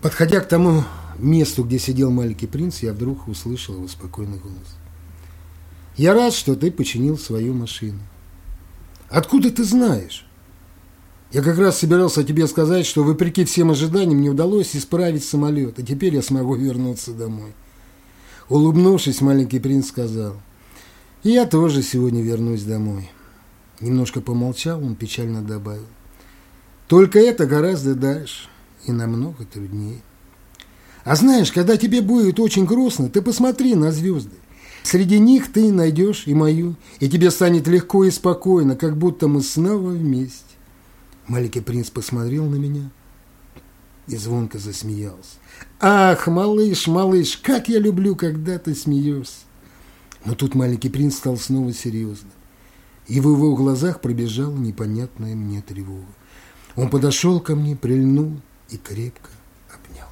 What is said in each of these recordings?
Подходя к тому месту, где сидел маленький принц, я вдруг услышал его спокойный голос. «Я рад, что ты починил свою машину». «Откуда ты знаешь?» «Я как раз собирался тебе сказать, что, вопреки всем ожиданиям, мне удалось исправить самолет, и теперь я смогу вернуться домой». Улыбнувшись, маленький принц сказал: «Я тоже сегодня вернусь домой». Немножко помолчал, он печально добавил: «Только это гораздо дальше и намного труднее. А знаешь, когда тебе будет очень грустно, ты посмотри на звезды. Среди них ты найдешь и мою, и тебе станет легко и спокойно, как будто мы снова вместе». Маленький принц посмотрел на меня и звонко засмеялся. «Ах, малыш, малыш, как я люблю, когда ты смеешься!» Но тут маленький принц стал снова серьезным, и в его глазах пробежала непонятная мне тревога. Он подошел ко мне, прильнул и крепко обнял.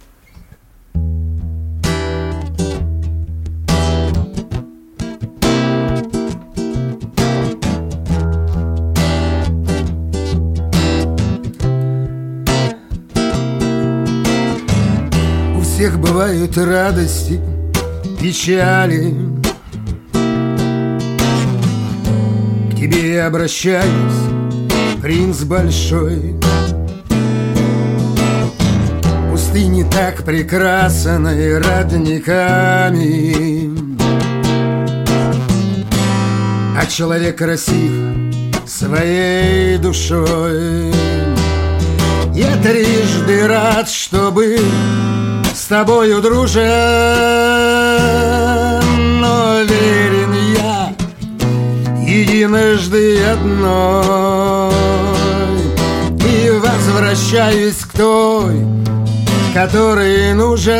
У всех бывают радости, печали. К тебе я обращаюсь, принц большой. Пустыня так прекрасна и родниками, а человек красив своей душой. Я трижды рад, чтобы с тобою дружен, но верен я единожды одной, и возвращаюсь к той, который нужен.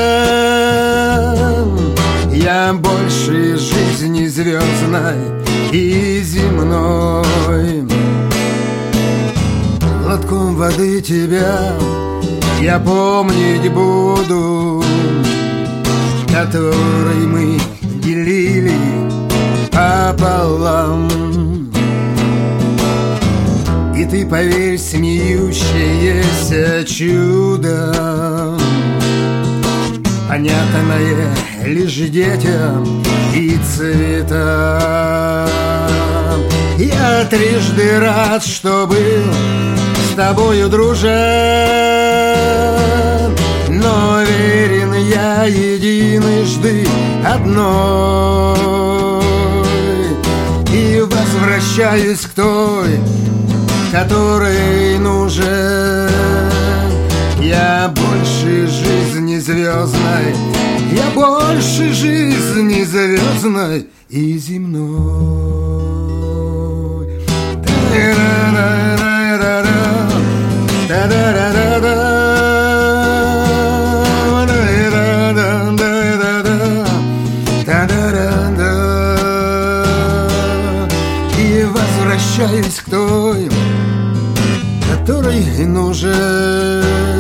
Я больше жизни звездной и земной. Глотком воды тебя я помнить буду, который мы делили пополам. И ты, поверь, смеющееся чудо, понятное лишь детям и цветам. Я трижды рад, что был с тобою дружен, но верен я единожды одной, и возвращаюсь к той, который нужен. Я больше жизни звездной, я больше жизни звездной и земной. И возвращаюсь к той, который нужен.